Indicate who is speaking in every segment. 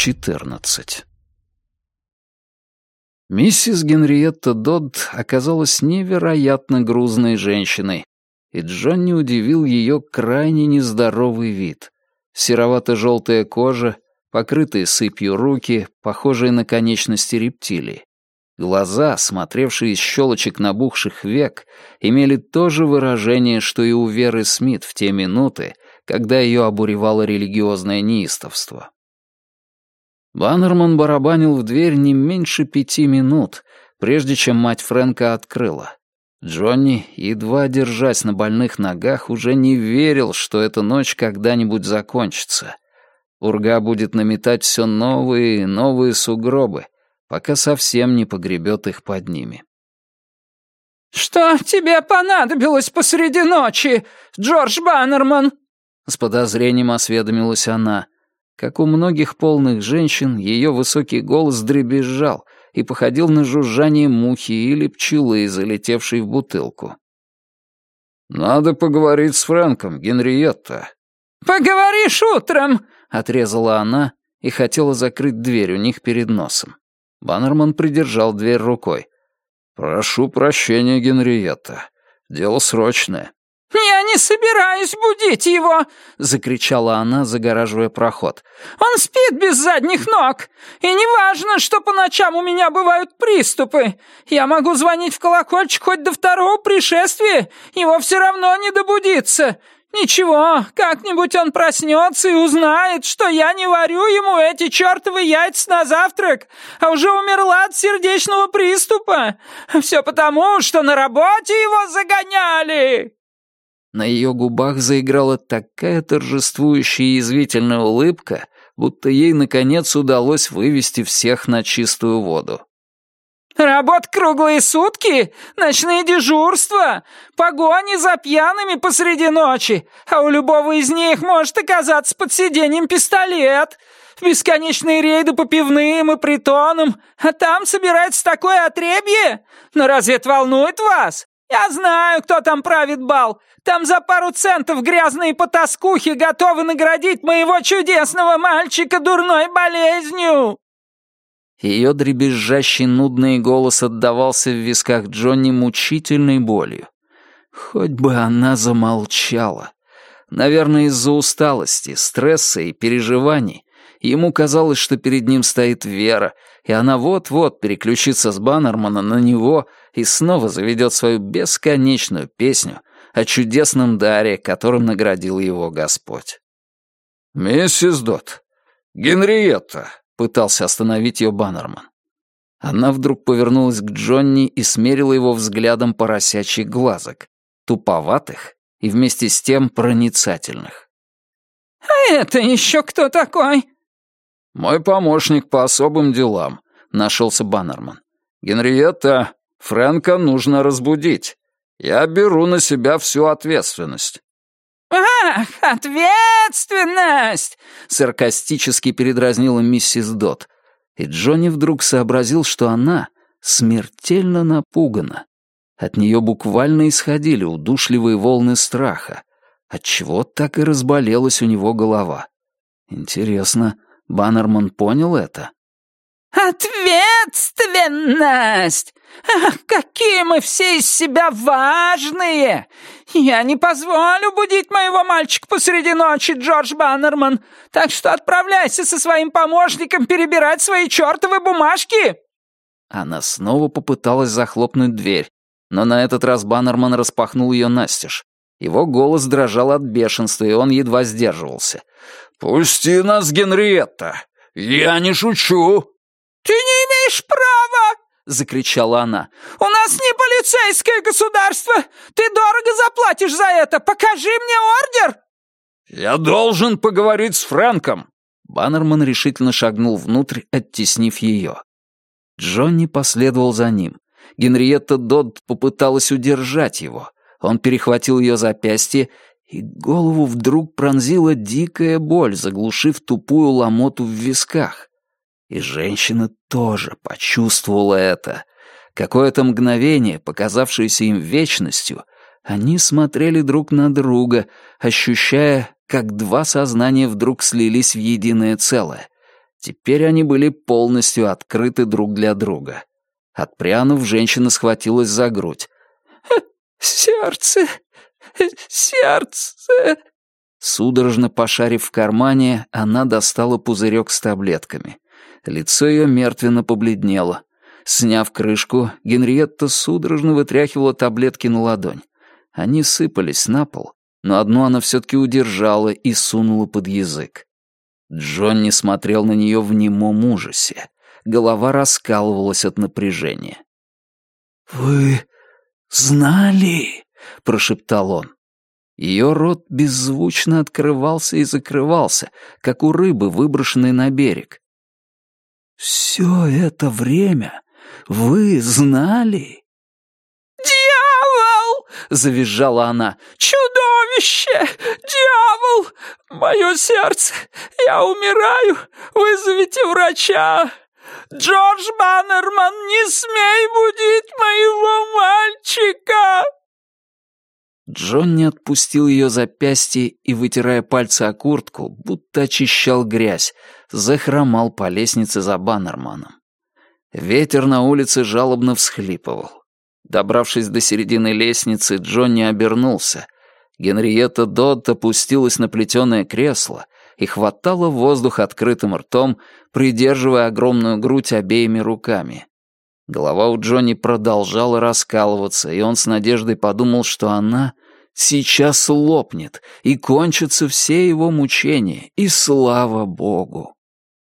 Speaker 1: 14. Миссис Генриетта Додд оказалась невероятно грузной женщиной, и Джонни удивил ее крайне нездоровый вид. Серовато-желтая кожа, покрытые сыпью руки, похожие на конечности рептилии. Глаза, смотревшие из щелочек набухших век, имели то же выражение, что и у Веры Смит в те минуты, когда ее обуревало религиозное неистовство. Баннерман барабанил в дверь не меньше 5 минут, прежде чем мать Фрэнка открыла. Джонни, едва держась на больных ногах, уже не верил, что эта ночь когда-нибудь закончится. Урга будет наметать все новые и новые сугробы, пока совсем не погребет их под ними.
Speaker 2: «Что тебе понадобилось посреди ночи, Джордж Баннерман?» С подозрением осведомилась она. Как у многих полных женщин, ее высокий голос дребезжал и походил на жужжание мухи или пчелы, залетевшей в бутылку.
Speaker 1: «Надо поговорить с Фрэнком, Генриетта».
Speaker 2: «Поговоришь утром!»
Speaker 1: — отрезала она и хотела закрыть дверь у них перед носом. Баннерман придержал дверь рукой. «Прошу прощения, Генриетта. Дело срочное».
Speaker 2: «Я не собираюсь будить его!» — закричала она, загораживая проход. «Он спит без задних ног! И не важно, что по ночам у меня бывают приступы! Я могу звонить в колокольчик хоть до второго пришествия, его все равно не добудится! Ничего, как-нибудь он проснется и узнает, что я не варю ему эти чертовы яйца на завтрак, а уже умерла от сердечного приступа! Все потому, что на работе его загоняли!»
Speaker 1: На ее губах заиграла такая торжествующая и язвительная улыбка, будто ей, наконец, удалось вывести всех на чистую воду.
Speaker 2: «Работа круглые сутки, ночные дежурства, погони за пьяными посреди ночи, а у любого из них может оказаться под сиденьем пистолет, бесконечные рейды по пивным и притонам, а там собирается такое отребье? Но разве это волнует вас? Я знаю, кто там правит бал. Там за пару центов грязные потаскухи готовы наградить моего чудесного мальчика дурной болезнью!»
Speaker 1: Ее дребезжащий нудный голос отдавался в висках Джонни мучительной болью. Хоть бы она замолчала. Наверное, из-за усталости, стресса и переживаний ему казалось, что перед ним стоит Вера, и она вот-вот переключится с Баннермана на него и снова заведет свою бесконечную песню о чудесном даре, которым наградил его Господь. «Миссис Додд, Генриетта!» — пытался остановить ее Баннерман. Она вдруг повернулась к Джонни и смерила его взглядом поросячьих глазок, туповатых и вместе с тем проницательных.
Speaker 2: «А это еще кто такой?»
Speaker 1: «Мой помощник по особым делам», — нашелся Баннерман. «Генриетта, Фрэнка нужно разбудить. Я беру на себя всю ответственность».
Speaker 2: «Ах, ответственность!» —
Speaker 1: саркастически передразнила миссис Додд. И Джонни вдруг сообразил, что она смертельно напугана. От нее буквально исходили удушливые волны страха, отчего так и разболелась у него голова. Интересно, Баннерман понял это?
Speaker 2: «Ответственность! Ах, какие мы все из себя важные! Я не позволю будить моего мальчика посреди ночи, Джордж Баннерман, так что отправляйся со своим помощником перебирать свои чертовы бумажки!»
Speaker 1: Она снова попыталась захлопнуть дверь, но на этот раз Баннерман распахнул ее настежь. Его голос дрожал от бешенства, и он едва сдерживался. «Пусти нас, Генриетта! Я не шучу!»
Speaker 2: «Ты не имеешь права!» — закричала она. «У нас не полицейское государство! Ты дорого заплатишь за это! Покажи мне ордер!»
Speaker 1: «Я должен поговорить с Фрэнком!» Баннерман решительно шагнул внутрь, оттеснив ее. Джонни последовал за ним. Генриетта Додд попыталась удержать его. Он перехватил ее запястье, и голову вдруг пронзила дикая боль, заглушив тупую ломоту в висках. И женщина тоже почувствовала это. Какое-то мгновение, показавшееся им вечностью, они смотрели друг на друга, ощущая, как два сознания вдруг слились в единое целое. Теперь они были полностью открыты друг для друга. Отпрянув, женщина схватилась за грудь.
Speaker 2: «Сердце! Сердце!»
Speaker 1: Судорожно пошарив в кармане, она достала пузырек с таблетками. Лицо ее мертвенно побледнело. Сняв крышку, Генриетта судорожно вытряхивала таблетки на ладонь. Они сыпались на пол, но одну она все-таки удержала и сунула под язык. Джонни смотрел на нее в немом ужасе. Голова раскалывалась от напряжения. «Вы знали?» — прошептал он. Ее рот беззвучно открывался и закрывался, как у рыбы, выброшенной на берег. «Все это время вы знали?»
Speaker 2: «Дьявол!» — завизжала она. «Чудовище! Дьявол! Мое сердце! Я умираю! Вызовите врача! Джордж Баннерман, не смей будить моего мальчика!»
Speaker 1: Джонни отпустил ее запястье и, вытирая пальцы о куртку, будто очищал грязь, захромал по лестнице за Баннерманом. Ветер на улице жалобно всхлипывал. Добравшись до середины лестницы, Джонни обернулся. Генриетта Додд опустилась на плетеное кресло и хватала воздух открытым ртом, придерживая огромную грудь обеими руками. Голова у Джонни продолжала раскалываться, и он с надеждой подумал, что она сейчас лопнет, и кончатся все его мучения, и слава богу.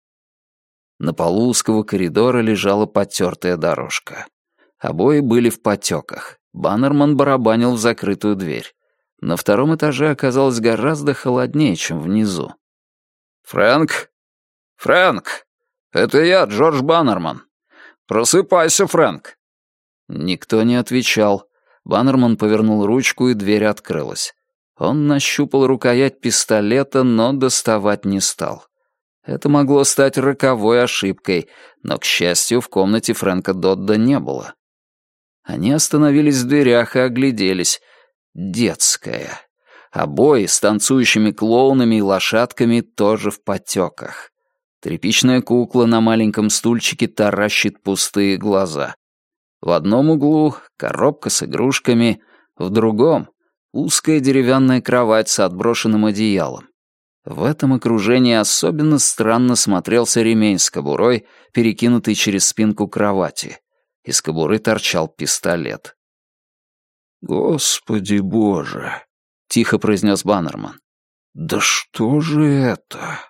Speaker 1: На полу узкого коридора лежала потертая дорожка. Обои были в потеках. Баннерман барабанил в закрытую дверь. На втором этаже оказалось гораздо холоднее, чем внизу. «Фрэнк? Фрэнк! Это я, Джордж Баннерман. Просыпайся, Фрэнк!» Никто не отвечал. Баннерман повернул ручку, и дверь открылась. Он нащупал рукоять пистолета, но доставать не стал. Это могло стать роковой ошибкой, но, к счастью, в комнате Фрэнка Додда не было. Они остановились в дверях и огляделись. Детская. Обои с танцующими клоунами и лошадками тоже в потеках. Тряпичная кукла на маленьком стульчике таращит пустые глаза. В одном углу коробка с игрушками, в другом — узкая деревянная кровать с отброшенным одеялом. В этом окружении особенно странно смотрелся ремень с кобурой, перекинутый через спинку кровати. Из кобуры торчал пистолет. «Господи Боже!» — тихо произнес Баннерман. «Да что же это?»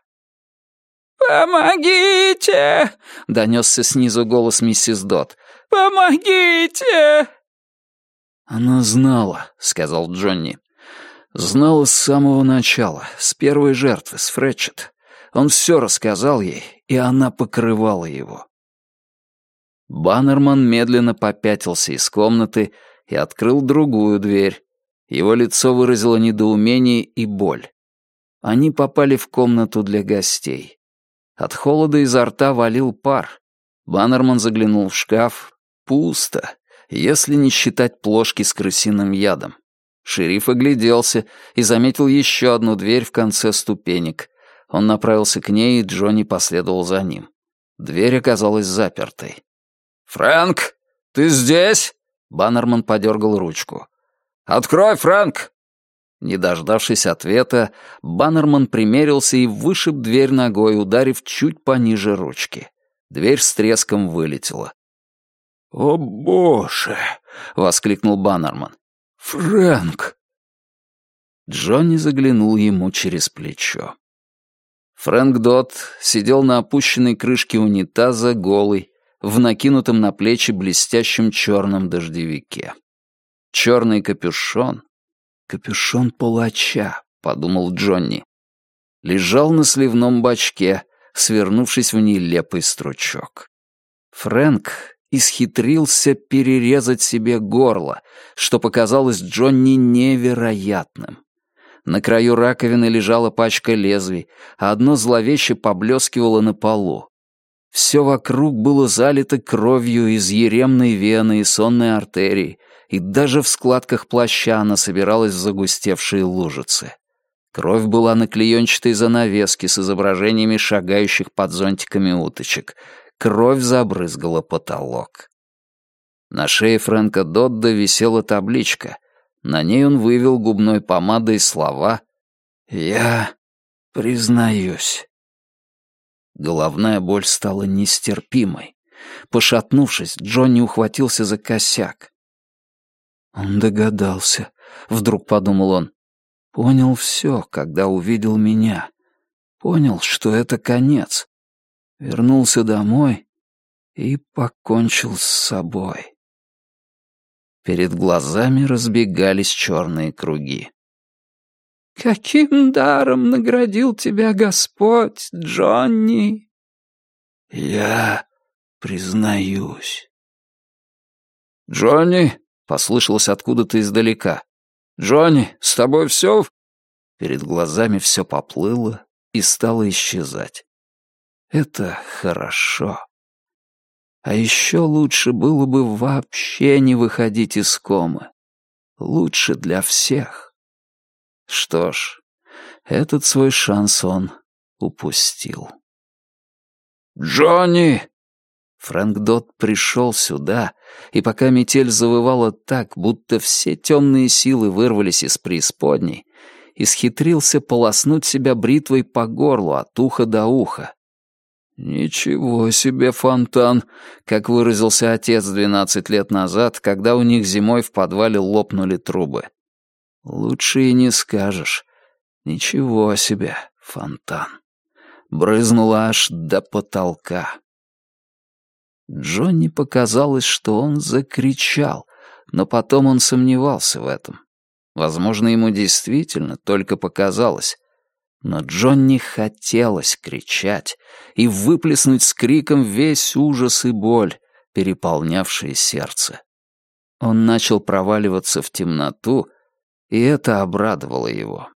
Speaker 2: «Помогите!» — донесся снизу голос миссис Додд. «Помогите!»
Speaker 1: «Она знала», — сказал Джонни. «Знала с самого начала, с первой жертвы, с Фрэтчет. Он все рассказал ей, и она покрывала его». Баннерман медленно попятился из комнаты и открыл другую дверь. Его лицо выразило недоумение и боль. Они попали в комнату для гостей. От холода изо рта валил пар. Баннерман заглянул в шкаф. Пусто, если не считать плошки с крысиным ядом. Шериф огляделся и заметил еще одну дверь в конце ступенек. Он направился к ней, и Джонни последовал за ним. Дверь оказалась запертой. «Фрэнк, ты здесь?» Баннерман подергал ручку. «Открой, Фрэнк!» Не дождавшись ответа, Баннерман примерился и вышиб дверь ногой, ударив чуть пониже ручки. Дверь с треском вылетела. «О, Боже!» — воскликнул Баннерман. «Фрэнк!» Джонни заглянул ему через плечо. Фрэнк Додд сидел на опущенной крышке унитаза голый, в накинутом на плечи блестящем черном дождевике. Черный капюшон палача, подумал Джонни, лежал на сливном бачке, свернувшись в нелепый стручок. Фрэнк исхитрился перерезать себе горло, что показалось Джонни невероятным. На краю раковины лежала пачка лезвий, а одно зловеще поблескивало на полу. Все вокруг было залито кровью из еремной вены и сонной артерии, и даже в складках плаща она собиралась в загустевшие лужицы. Кровь была на клеенчатой занавеске с изображениями шагающих под зонтиками уточек. Кровь забрызгала потолок. На шее Фрэнка Додда висела табличка. На ней он вывел губной помадой слова «Я признаюсь». Головная боль стала нестерпимой. Пошатнувшись, Джонни ухватился за косяк. «Он догадался», — вдруг подумал он. «Понял все, когда увидел меня. Понял, что это конец. Вернулся домой и покончил с собой». Перед глазами разбегались черные круги. «Каким даром наградил тебя Господь, Джонни?» «Я признаюсь». «Джонни!» — послышалось откуда-то издалека. «Джонни, с тобой все?» Перед глазами все поплыло и стало исчезать. Это хорошо. А еще лучше было бы вообще не выходить из комы. Лучше для всех. Что ж, этот свой шанс он упустил. «Джонни!» Фрэнк Додд пришел сюда, и пока метель завывала так, будто все темные силы вырвались из преисподней, исхитрился полоснуть себя бритвой по горлу от уха до уха. «Ничего себе фонтан», как выразился отец 12 лет назад, когда у них зимой в подвале лопнули трубы. Лучше и не скажешь. Ничего себе фонтан. Брызнуло аж до потолка. Джонни показалось, что он закричал, но потом он сомневался в этом. Возможно, ему действительно только показалось. Но Джонни хотелось кричать и выплеснуть с криком весь ужас и боль, переполнявшие сердце. Он начал проваливаться в темноту, и это обрадовало его.